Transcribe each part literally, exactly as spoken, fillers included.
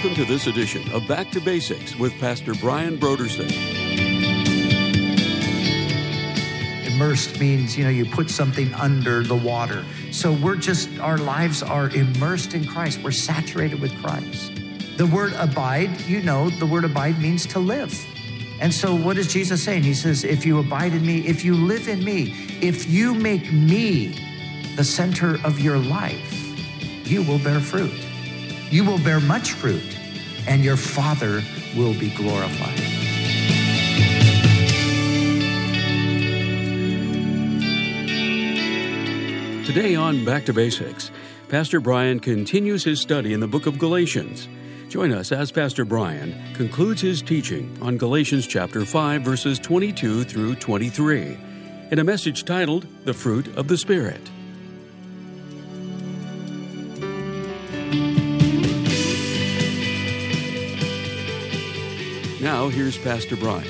Welcome to this edition of Back to Basics with Pastor Brian Brodersen. Immersed means, you know, you put something under the water. So we're just, our lives are immersed in Christ. We're saturated with Christ. The word abide, you know, the word abide means to live. And so what is Jesus saying? He says, if you abide in me, if you live in me, if you make me the center of your life, you will bear fruit. You will bear much fruit, and your Father will be glorified. Today on Back to Basics, Pastor Brian continues his study in the book of Galatians. Join us as Pastor Brian concludes his teaching on Galatians chapter five, verses twenty-two through twenty-three, in a message titled, The Fruit of the Spirit. Now, here's Pastor Brian.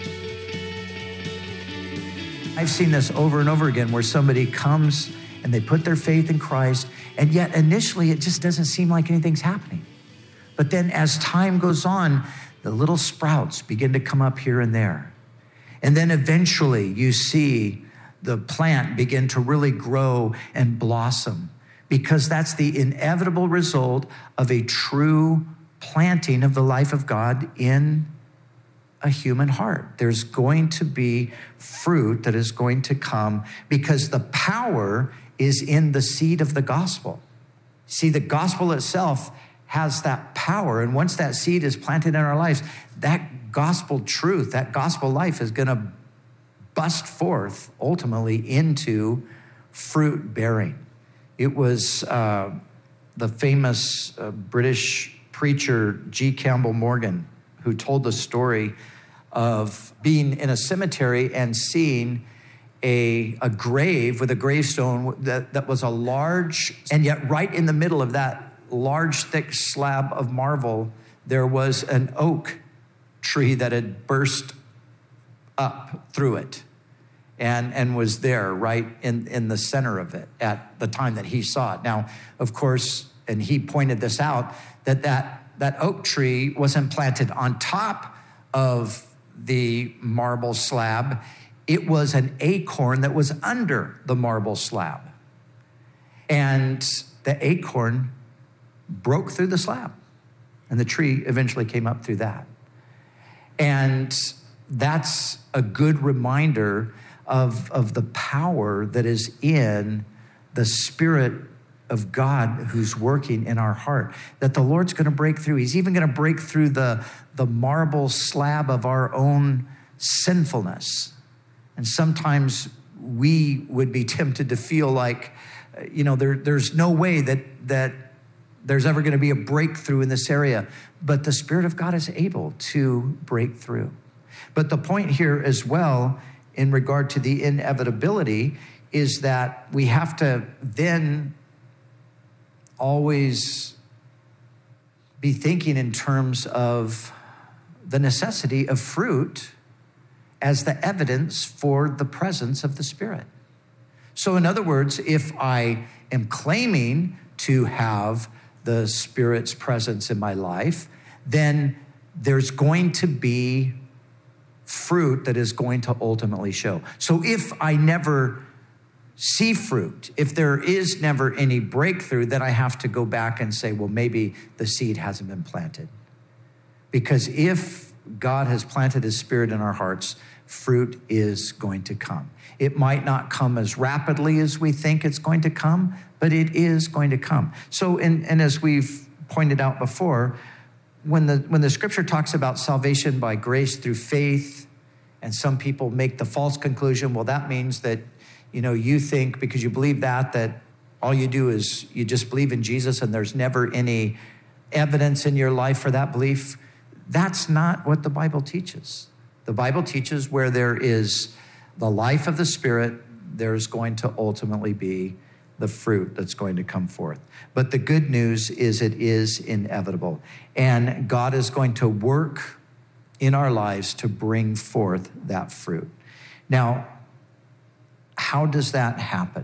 I've seen this over and over again where somebody comes and they put their faith in Christ, and yet initially it just doesn't seem like anything's happening. But then as time goes on, the little sprouts begin to come up here and there. And then eventually you see the plant begin to really grow and blossom, because that's the inevitable result of a true planting of the life of God in a human heart. There's going to be fruit that is going to come because the power is in the seed of the gospel. See, the gospel itself has that power. And once that seed is planted in our lives, that gospel truth, that gospel life is going to bust forth ultimately into fruit bearing. It was uh, the famous uh, British preacher G. Campbell Morgan who told the story of being in a cemetery and seeing a, a grave with a gravestone that, that was a large, and yet right in the middle of that large, thick slab of marble, there was an oak tree that had burst up through it and, and was there right in, in the center of it at the time that he saw it. Now, of course, and he pointed this out, that that, that oak tree wasn't planted on top of the marble slab. It was an acorn that was under the marble slab. And the acorn broke through the slab, and the tree eventually came up through that. And that's a good reminder of, of the power that is in the Spirit of God who's working in our heart, that the Lord's going to break through. He's even going to break through the, the marble slab of our own sinfulness. And sometimes we would be tempted to feel like, you know, there, there's no way that, that there's ever going to be a breakthrough in this area. But the Spirit of God is able to break through. But the point here as well, in regard to the inevitability, is that we have to then always be thinking in terms of the necessity of fruit as the evidence for the presence of the Spirit. So in other words, if I am claiming to have the Spirit's presence in my life, then there's going to be fruit that is going to ultimately show. So if I never see fruit, if there is never any breakthrough, then I have to go back and say, well, maybe the seed hasn't been planted. Because if God has planted his Spirit in our hearts, fruit is going to come. It might not come as rapidly as we think it's going to come, but it is going to come. So, and, and as we've pointed out before, when the, when the scripture talks about salvation by grace through faith, and some people make the false conclusion, well, that means that, you know, you think because you believe that, that all you do is you just believe in Jesus and there's never any evidence in your life for that belief. That's not what the Bible teaches. The Bible teaches where there is the life of the Spirit, there's going to ultimately be the fruit that's going to come forth. But the good news is it is inevitable. And God is going to work in our lives to bring forth that fruit. Now, how does that happen?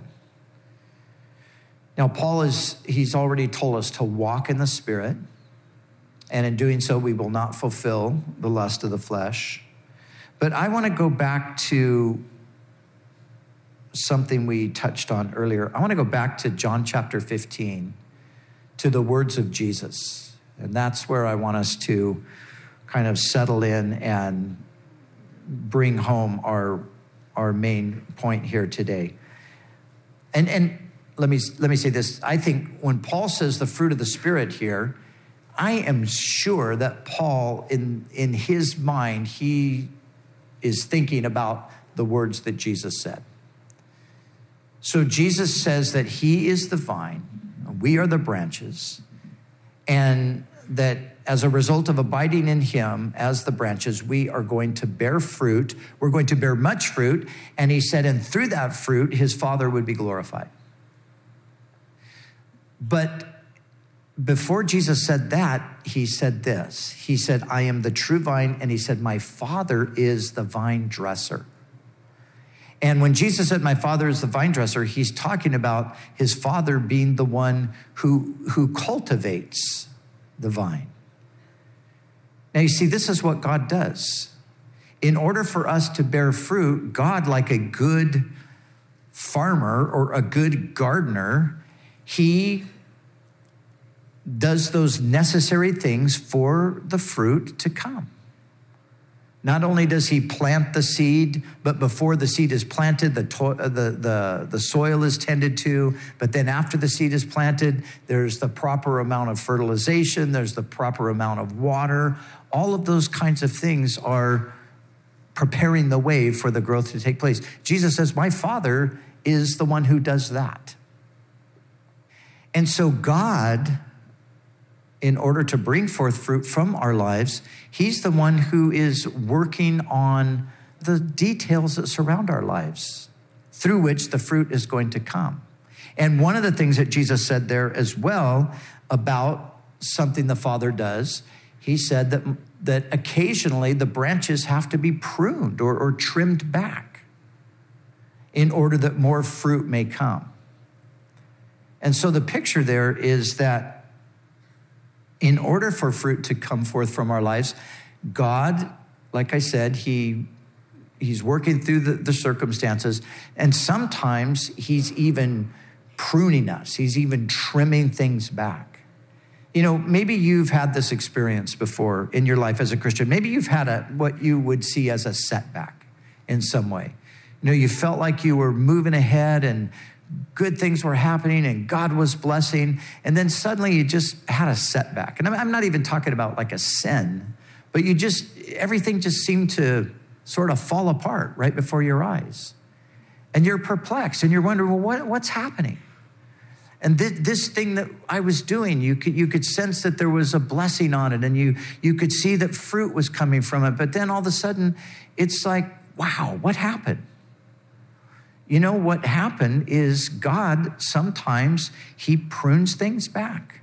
Now, Paul is, he's already told us to walk in the Spirit. And in doing so, we will not fulfill the lust of the flesh. But I want to go back to something we touched on earlier. I want to go back to John chapter fifteen, to the words of Jesus. And that's where I want us to kind of settle in and bring home our, our main point here today. And, and let me, let me say this. I think when Paul says the fruit of the Spirit here, I am sure that Paul, in, in his mind, he is thinking about the words that Jesus said. So Jesus says that he is the vine, we are the branches, and that as a result of abiding in him as the branches, we are going to bear fruit. We're going to bear much fruit. And he said, and through that fruit, his Father would be glorified. But before Jesus said that, he said this. He said, I am the true vine. And he said, my Father is the vine dresser. And when Jesus said, my Father is the vine dresser, he's talking about his Father being the one who, who cultivates the vine. Now, you see, this is what God does. In order for us to bear fruit, God, like a good farmer or a good gardener, he does those necessary things for the fruit to come. Not only does he plant the seed, but before the seed is planted, the, to- the, the, the soil is tended to. But then after the seed is planted, there's the proper amount of fertilization. There's the proper amount of water. All of those kinds of things are preparing the way for the growth to take place. Jesus says, my Father is the one who does that. And so God, in order to bring forth fruit from our lives, he's the one who is working on the details that surround our lives, through which the fruit is going to come. And one of the things that Jesus said there as well about something the Father does, he said that, that occasionally the branches have to be pruned or, or trimmed back in order that more fruit may come. And so the picture there is that in order for fruit to come forth from our lives, God, like I said, he, he's working through the, the circumstances, and sometimes he's even pruning us. He's even trimming things back. You know, maybe you've had this experience before in your life as a Christian. Maybe you've had a what you would see as a setback in some way. You know, you felt like you were moving ahead and good things were happening and God was blessing, and then suddenly you just had a setback. And I'm not even talking about like a sin, but you just, everything just seemed to sort of fall apart right before your eyes. And you're perplexed and you're wondering, well, what, what's happening? And th- this thing that I was doing, you could, you could sense that there was a blessing on it, and you, you could see that fruit was coming from it. But then all of a sudden, it's like, wow, what happened? You know, what happened is God, sometimes he prunes things back.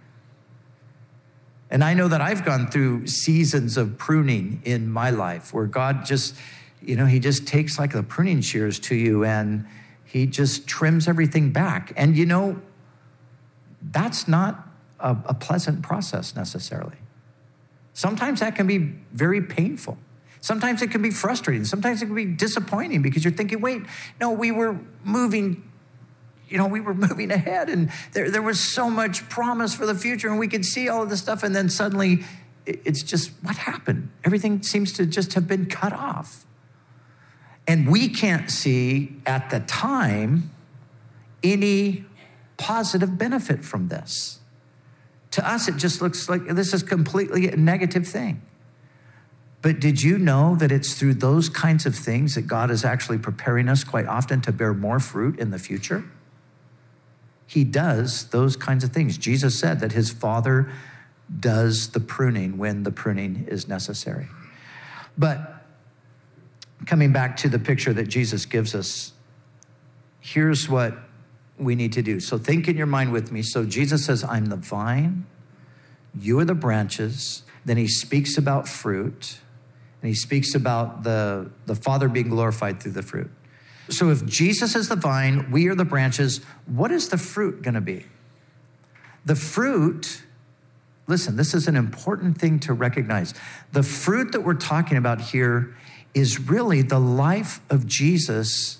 And I know that I've gone through seasons of pruning in my life where God just, you know, he just takes like the pruning shears to you and he just trims everything back. And you know, that's not a, a pleasant process necessarily. Sometimes that can be very painful. Sometimes it can be frustrating. Sometimes it can be disappointing because you're thinking, wait, no, we were moving, you know, we were moving ahead and there, there was so much promise for the future and we could see all of this stuff. And then suddenly it's just, what happened? Everything seems to just have been cut off. And we can't see at the time any positive benefit from this. To us, it just looks like this is completely a negative thing. But did you know that it's through those kinds of things that God is actually preparing us quite often to bear more fruit in the future? He does those kinds of things. Jesus said that his Father does the pruning when the pruning is necessary. But coming back to the picture that Jesus gives us, here's what we need to do. So think in your mind with me. So Jesus says, I'm the vine, you are the branches. Then he speaks about fruit. And he speaks about the, the Father being glorified through the fruit. So if Jesus is the vine, we are the branches, what is the fruit going to be? The fruit, listen, this is an important thing to recognize. The fruit that we're talking about here is really the life of Jesus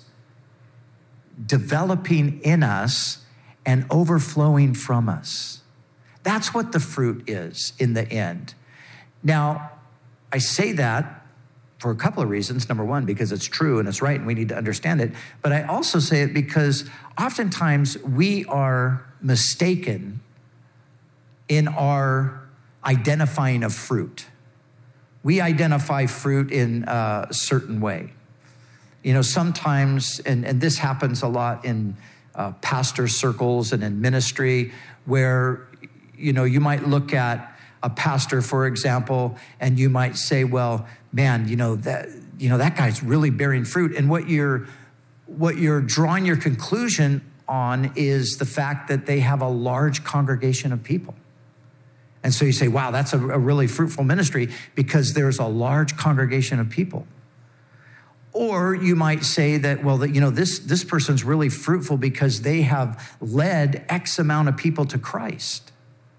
developing in us and overflowing from us. That's what the fruit is in the end. Now, I say that for a couple of reasons. Number one, because it's true and it's right and we need to understand it. But I also say it because oftentimes we are mistaken in our identifying of fruit. We identify fruit in a certain way. You know, sometimes, and, and this happens a lot in uh, pastor circles and in ministry, where, you know, you might look at a pastor, for example, and you might say, well, man, you know, that, you know, that guy's really bearing fruit. And what you're, what you're drawing your conclusion on is the fact that they have a large congregation of people. And so you say, wow, that's a, a really fruitful ministry because there's a large congregation of people. Or you might say that, well, that, you know, this, this person's really fruitful because they have led X amount of people to Christ.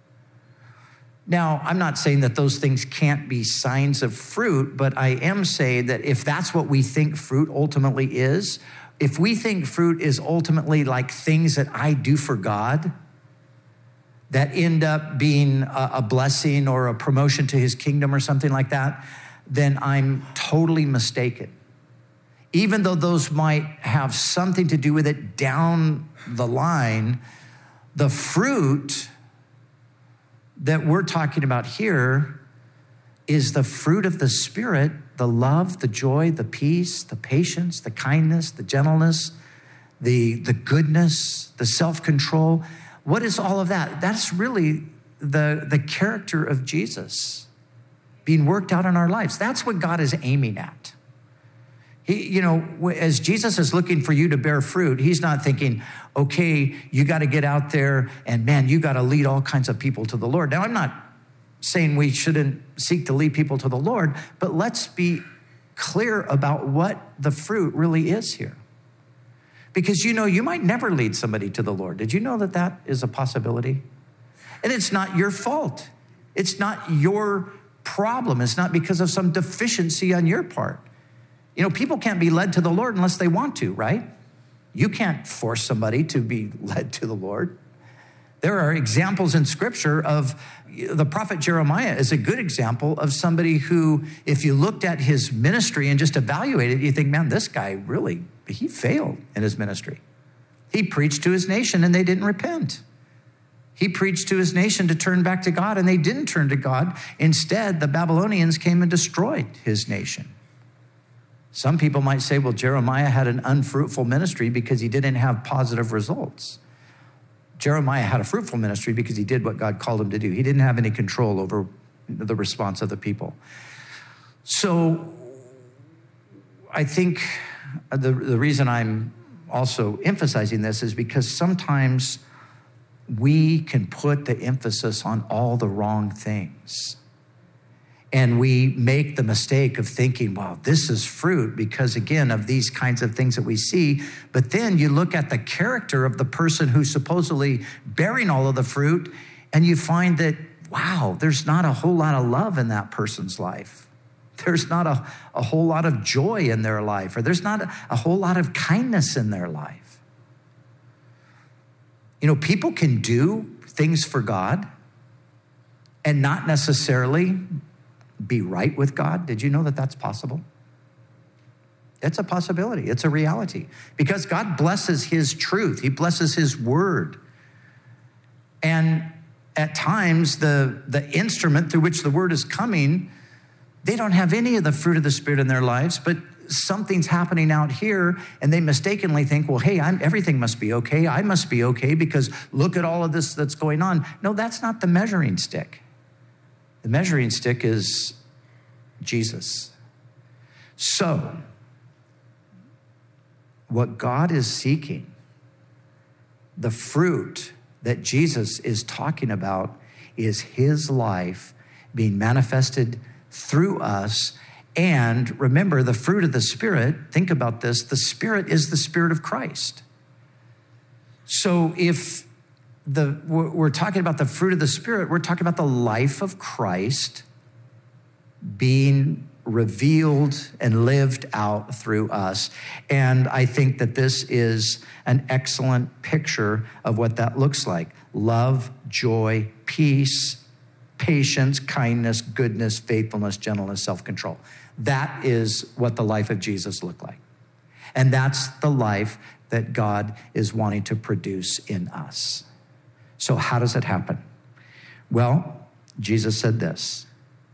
Now, I'm not saying that those things can't be signs of fruit, but I am saying that if that's what we think fruit ultimately is, if we think fruit is ultimately like things that I do for God that end up being a, a blessing or a promotion to his kingdom or something like that, then I'm totally mistaken. Even though those might have something to do with it down the line, the fruit that we're talking about here is the fruit of the Spirit, the love, the joy, the peace, the patience, the kindness, the gentleness, the, the goodness, the self-control. What is all of that? That's really the, the character of Jesus being worked out in our lives. That's what God is aiming at. He, you know, as Jesus is looking for you to bear fruit, he's not thinking, okay, you got to get out there and man, you got to lead all kinds of people to the Lord. Now, I'm not saying we shouldn't seek to lead people to the Lord, but let's be clear about what the fruit really is here. Because, you know, you might never lead somebody to the Lord. Did you know that that is a possibility? And it's not your fault. It's not your problem. It's not because of some deficiency on your part. You know, people can't be led to the Lord unless they want to, right? You can't force somebody to be led to the Lord. There are examples in Scripture of the prophet Jeremiah is a good example of somebody who, if you looked at his ministry and just evaluated it, you think, man, this guy really, he failed in his ministry. He preached to his nation and they didn't repent. He preached to his nation to turn back to God and they didn't turn to God. Instead, the Babylonians came and destroyed his nation. Some people might say, well, Jeremiah had an unfruitful ministry because he didn't have positive results. Jeremiah had a fruitful ministry because he did what God called him to do. He didn't have any control over the response of the people. So I think the, the reason I'm also emphasizing this is because sometimes we can put the emphasis on all the wrong things. And we make the mistake of thinking, wow, this is fruit because, again, of these kinds of things that we see. But then you look at the character of the person who's supposedly bearing all of the fruit, and you find that, wow, there's not a whole lot of love in that person's life. There's not a, a whole lot of joy in their life, or there's not a, a whole lot of kindness in their life. You know, people can do things for God and not necessarily be right with God. Did you know that that's possible? It's a possibility. It's a reality. Because God blesses his truth. He blesses his word. And at times, the, the instrument through which the word is coming, they don't have any of the fruit of the Spirit in their lives, but something's happening out here, and they mistakenly think, well, hey, I'm, everything must be okay. I must be okay because look at all of this that's going on. No, that's not the measuring stick. The measuring stick is Jesus. So, what God is seeking, the fruit that Jesus is talking about, is his life being manifested through us. And remember, the fruit of the Spirit, think about this, the Spirit is the Spirit of Christ. So if the, we're talking about the fruit of the Spirit. We're talking about the life of Christ being revealed and lived out through us. And I think that this is an excellent picture of what that looks like. Love, joy, peace, patience, kindness, goodness, faithfulness, gentleness, self-control. That is what the life of Jesus looked like. And that's the life that God is wanting to produce in us. So how does it happen? Well, Jesus said this: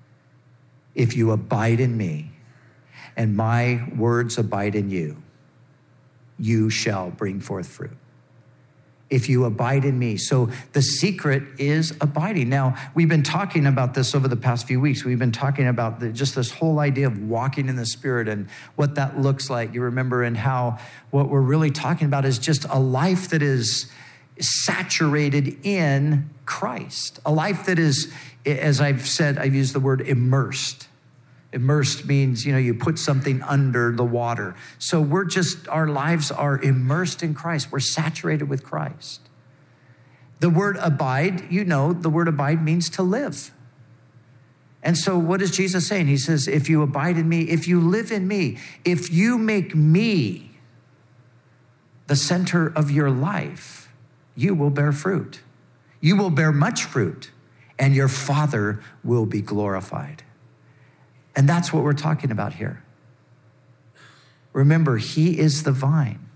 if you abide in me and my words abide in you, you shall bring forth fruit. If you abide in me. So the secret is abiding. Now, we've been talking about this over the past few weeks. We've been talking about the, just this whole idea of walking in the Spirit and what that looks like. You remember, and how what we're really talking about is just a life that is saturated in Christ. A life that is, as I've said, I've used the word immersed. Immersed means, you know, you put something under the water. So we're just, our lives are immersed in Christ. We're saturated with Christ. The word abide, you know, the word abide means to live. And so what is Jesus saying? He says, if you abide in me, if you live in me, if you make me the center of your life, you will bear fruit. You will bear much fruit, and your Father will be glorified. And that's what we're talking about here. Remember, he is the vine,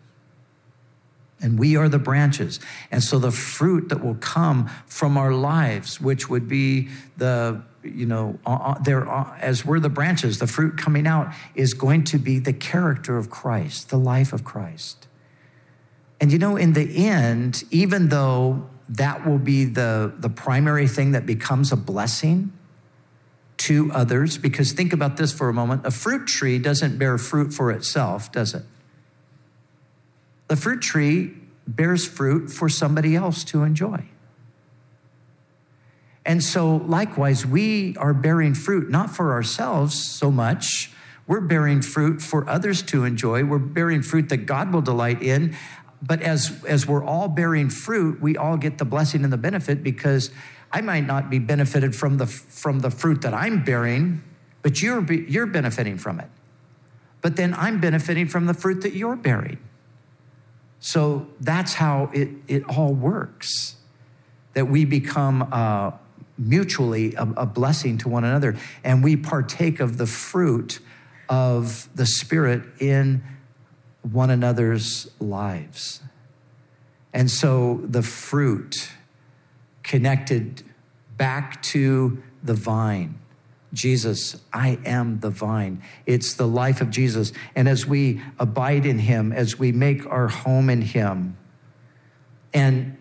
and we are the branches. And so the fruit that will come from our lives, which would be the, you know, uh, there uh, as we're the branches, the fruit coming out is going to be the character of Christ, the life of Christ. And you know, in the end, even though that will be the, the primary thing that becomes a blessing to others, because think about this for a moment. A fruit tree doesn't bear fruit for itself, does it? The fruit tree bears fruit for somebody else to enjoy. And so likewise, we are bearing fruit, not for ourselves so much. We're bearing fruit for others to enjoy. We're bearing fruit that God will delight in. But as, as we're all bearing fruit, we all get the blessing and the benefit, because I might not be benefited from the from the fruit that I'm bearing, but you're you're benefiting from it. But then I'm benefiting from the fruit that you're bearing. So that's how it, it all works, that we become uh, mutually a, a blessing to one another, and we partake of the fruit of the Spirit in one another's lives. And so the fruit connected back to the vine. Jesus, I am the vine. It's the life of Jesus. And as we abide in him, as we make our home in him, and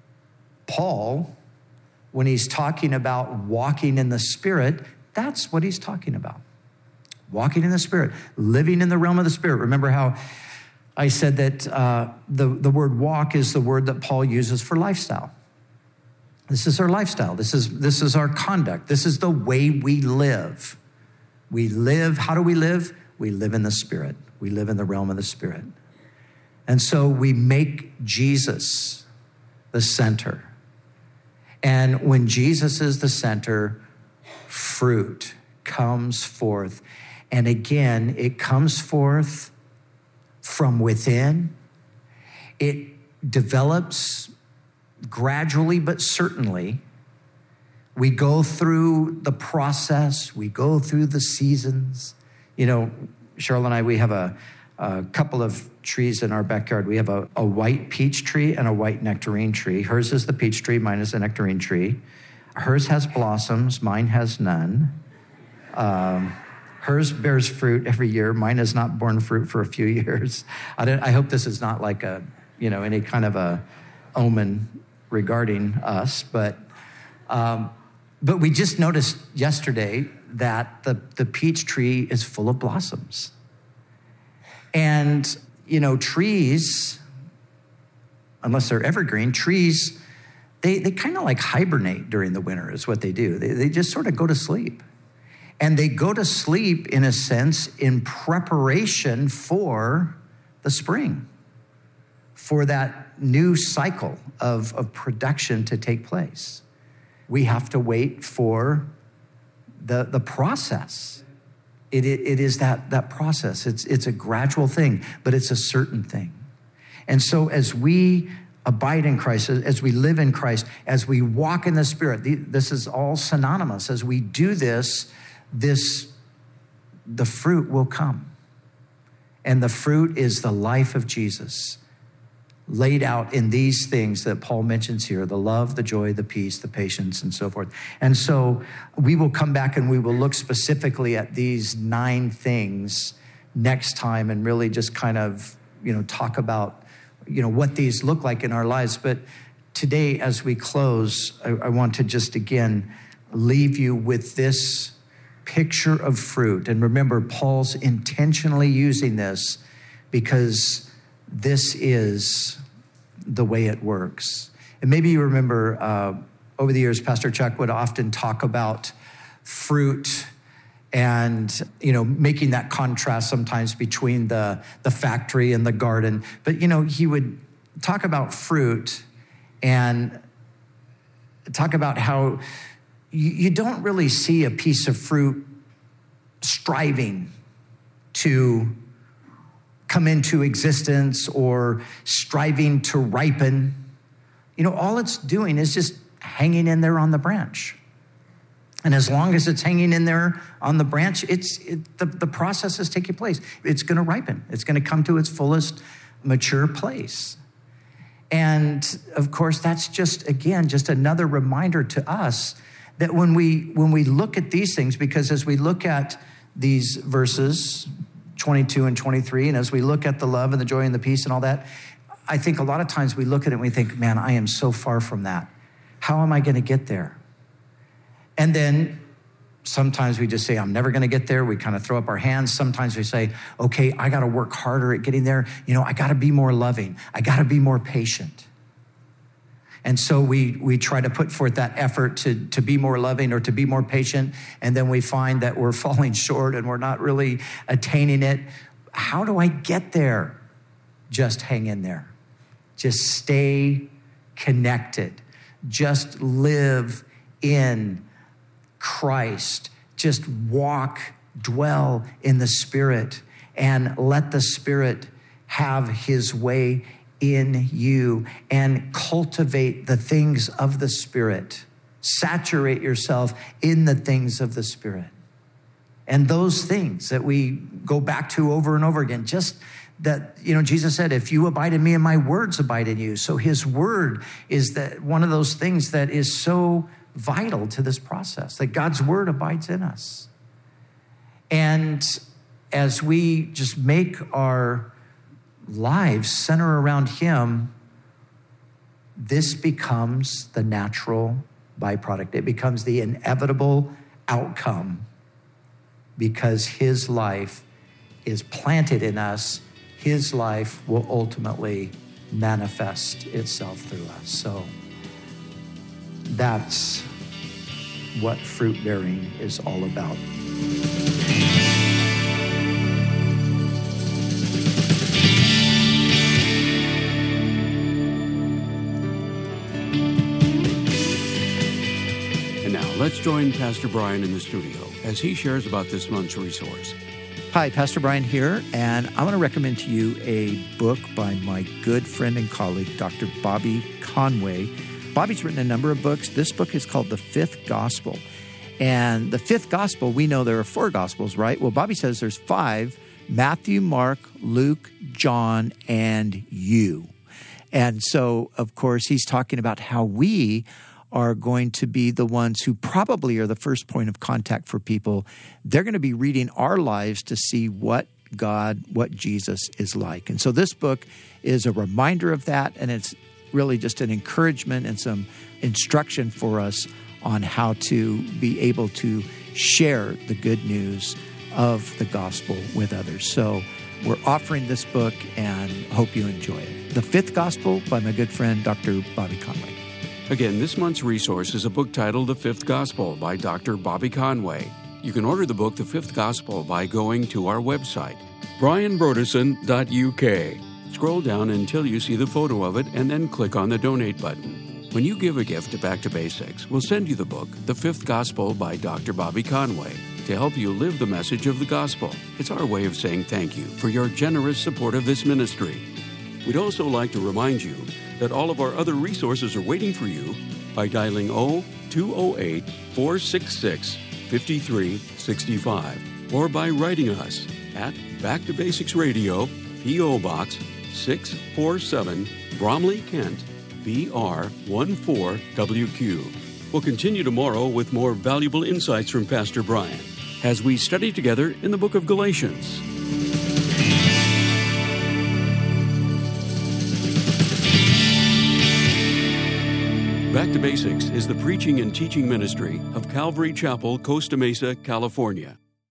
Paul, when he's talking about walking in the Spirit, that's what he's talking about. Walking in the Spirit, living in the realm of the Spirit. Remember how I said that uh, the, the word walk is the word that Paul uses for lifestyle. This is our lifestyle. This is, this is our conduct. This is the way we live. We live, how do we live? We live in the Spirit. We live in the realm of the Spirit. And so we make Jesus the center. And when Jesus is the center, fruit comes forth. And again, it comes forth from within. It develops gradually, but certainly. We go through the process. We go through the seasons. You know, Cheryl and I, we have a, a couple of trees in our backyard. We have a, a white peach tree and a white nectarine tree. Hers is the peach tree. Mine is the nectarine tree. Hers has blossoms. Mine has none. Um, hers bears fruit every year. Mine has not borne fruit for a few years. I, don't, I hope this is not like a, you know, any kind of a omen regarding us, but um, but we just noticed yesterday that the, the peach tree is full of blossoms. And, you know, trees, unless they're evergreen, trees, they, they kind of like hibernate during the winter is what they do. They, they just sort of go to sleep. And they go to sleep, in a sense, in preparation for the spring, for that new cycle of, of production to take place. We have to wait for the, the process. It, it, it is that, that process. It's, it's a gradual thing, but it's a certain thing. And so as we abide in Christ, as we live in Christ, as we walk in the Spirit, this is all synonymous. As we do this, this, the fruit will come. And the fruit is the life of Jesus laid out in these things that Paul mentions here, the love, the joy, the peace, the patience, and so forth. And so we will come back and we will look specifically at these nine things next time and really just kind of, you know, talk about, you know, what these look like in our lives. But today, as we close, I, I want to just again leave you with this picture of fruit. And remember, Paul's intentionally using this because this is the way it works. And maybe you remember uh, over the years, Pastor Chuck would often talk about fruit and, you know, making that contrast sometimes between the, the factory and the garden. But, you know, he would talk about fruit and talk about how you, you don't really see a piece of fruit striving to come into existence or striving to ripen. You know, all it's doing is just hanging in there on the branch. And as long as it's hanging in there on the branch, it's it, the, the process is taking place. It's going to ripen. It's going to come to its fullest mature place. And of course, that's just, again, just another reminder to us that when we when we look at these things, because as we look at these verses, twenty-two and twenty-three, and as we look at the love and the joy and the peace and all that, I think a lot of times we look at it and we think, man, I am so far from that. How am I going to get there? And then sometimes we just say, I'm never going to get there. We kind of throw up our hands. Sometimes we say, okay, I got to work harder at getting there. You know, I got to be more loving. I got to be more patient. And so we we try to put forth that effort to, to be more loving or to be more patient. And then we find that we're falling short and we're not really attaining it. How do I get there? Just hang in there. Just stay connected. Just live in Christ. Just walk, dwell in the Spirit, and let the Spirit have his way in you, and cultivate the things of the Spirit. Saturate yourself in the things of the Spirit. And those things that we go back to over and over again, just that, you know, Jesus said, if you abide in me and my words abide in you. So his word is that one of those things that is so vital to this process, that God's word abides in us. And as we just make our lives center around him, this becomes the natural byproduct. It becomes the inevitable outcome because his life is planted in us. His life will ultimately manifest itself through us. So that's what fruit bearing is all about. Let's join Pastor Brian in the studio as he shares about this month's resource. Hi, Pastor Brian here, and I want to recommend to you a book by my good friend and colleague, Doctor Bobby Conway. Bobby's written a number of books. This book is called The Fifth Gospel. And the fifth gospel, we know there are four gospels, right? Well, Bobby says there's five: Matthew, Mark, Luke, John, and you. And so, of course, he's talking about how we are going to be the ones who probably are the first point of contact for people. They're going to be reading our lives to see what God, what Jesus is like. And so this book is a reminder of that, and it's really just an encouragement and some instruction for us on how to be able to share the good news of the gospel with others. So we're offering this book and hope you enjoy it. The Fifth Gospel by my good friend, Doctor Bobby Conway. Again, this month's resource is a book titled The Fifth Gospel by Doctor Bobby Conway. You can order the book The Fifth Gospel by going to our website, brian brodersen dot u k. scroll down until you see the photo of it and then click on the Donate button. When you give a gift to Back to Basics, we'll send you the book, The Fifth Gospel by Doctor Bobby Conway, to help you live the message of the gospel. It's our way of saying thank you for your generous support of this ministry. We'd also like to remind you that all of our other resources are waiting for you by dialing zero two zero eight, four six six, five three six five or by writing us at Back to Basics Radio, P O. Box six forty-seven, Bromley, Kent, B R one four W Q. We'll continue tomorrow with more valuable insights from Pastor Brian as we study together in the book of Galatians. Back to Basics is the preaching and teaching ministry of Calvary Chapel, Costa Mesa, California.